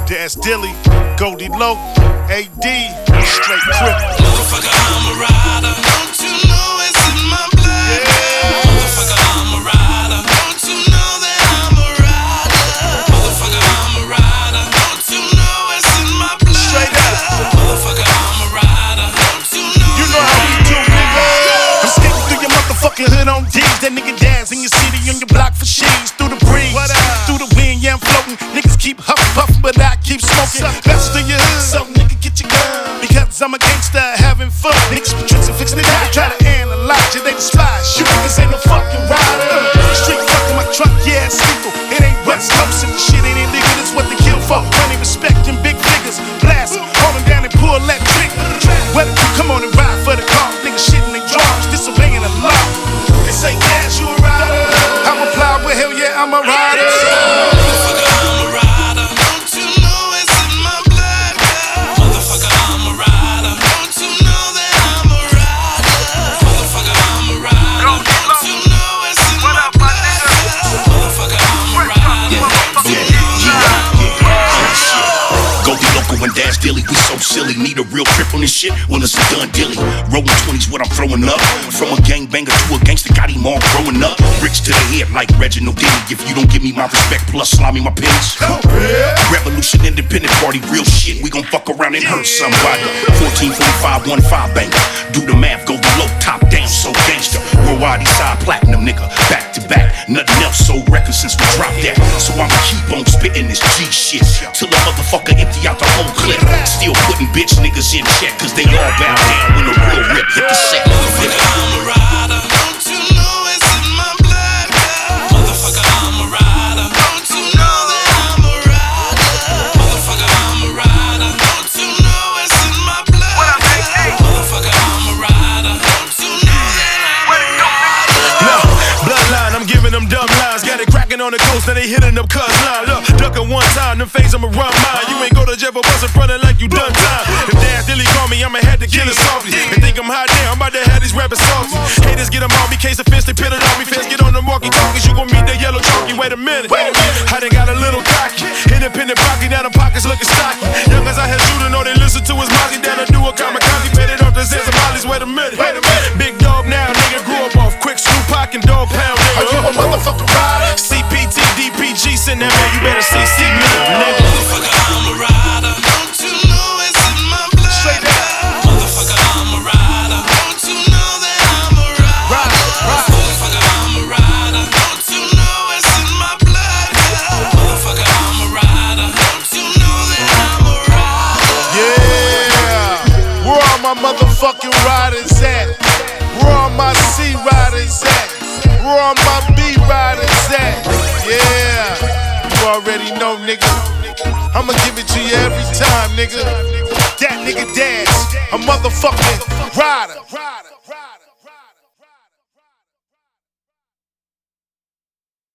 Daz Dilly, Goldie Loc, AD, straight crip. Motherfucker, I'm a rider. Don't you know it's in my blood? Yeah. Motherfucker, I'm a rider. Don't you know that I'm a rider? Motherfucker, I'm a rider. Don't you know it's in my blood? Straight up. Motherfucker, I'm a rider. Don't you know? You know how we do, nigga. I'm skating through your motherfucking hood on D's. That nigga Daz in your city on your block for she's. Through the breeze, through the wind, yeah, I'm floating. Niggas keep puffing, but I keep smoking. Best of your hood, so nigga get your gun. Because I'm a gangster having fun. Niggas be tricks and fixing it out. Try to analyze you, they despise you. Niggas ain't no fucking rider. Street fucking my truck, yeah, it's legal. It ain't West Coast, if the shit ain't illegal, that's what they kill for. Money, respect, and big figures. Blast, hold them down and pull that trigger. Whether you come on and ride for the car, niggas shitting they drums, disobeying the law. They say, Daz, you a rider. I'm a plow, but hell yeah, I'm a rider. Motherfucker, I'm a rider. Don't you know it's in my blood? Motherfucker, I'm a rider. Don't you know that I'm a rider? Motherfucker, I'm a rider. Don't you know it's in my blood? Motherfucker, I'm a rider. Goldie Loco and Daz Dilly, we so silly. Need a real trip on this shit? Well, it's a done dilly. Rolling 20s, what I'm throwing up. From a gangbanger to a gangster, got him all growing up. Bricks to the head like Reginald Denny. If you don't give me my respect, plus slimy my pennies. Revolution Independent Party, real shit. We gon' fuck around and hurt somebody. 1445, 15 banger. Do the math, Goldie Loc, top down, so gangster. Worldwide Eastside platinum, nigga. Back to back, nothing else so record since we dropped that. So I'ma keep on spitting this G shit till the motherfucker empty out the whole clip. Still putting bitch niggas in check, cause they all bow down when the real rip hit the set. Motherfucker, I'm a rider. Don't you know it's in my blood? Motherfucker, I'm a rider. Don't you know that I'm a rider? Motherfucker, I'm a rider. Don't you know it's in my blood? Motherfucker, I'm a rider. Don't you know that I'm a rider? No, bloodline, I'm giving them dumb lines. Got it cracking on the coast, now they hitting them cuz line. Look, ducking one time, them face I'ma run mine. You ain't go to jail for bustin' frontin' like you done time. If Daz Dilly call me, I'ma have to kill it softly. And think I'm hot damn, I'm about to have these rappers salty. Haters get them on me, case of fist, they pin it on me. Fans get on them walkie-talkies, you gon' meet that yellow chalky. Wait a minute, I done got a little cocky. Independent pocket, now them pockets looking stocky. Young as I had shooting, know they listen to his Mozzie. Down to do a kamikaze, paid it off the Zans and Mollies. Wait a minute, big dog now, nigga. Grew up off quick screw pock and dog pound, nigga. Are you a motherfucking rider? CPT, DPG, send that man, you better CC me, nigga. Motherfucker, I'm a rider. Don't you know it's in my blood? Straight up. Motherfucker, I'm a rider. Don't you know that I'm a rider? Motherfucker, I'm a rider. Don't you know it's in my blood? Motherfucker, I'm a rider. Don't you know that I'm a rider? Yeah, where all my motherfucking riders at? Where all my C riders at? Where all my B riders at? Yeah, you already know, nigga. I'ma give it to you every time, nigga. That nigga Daz, a motherfucking rider.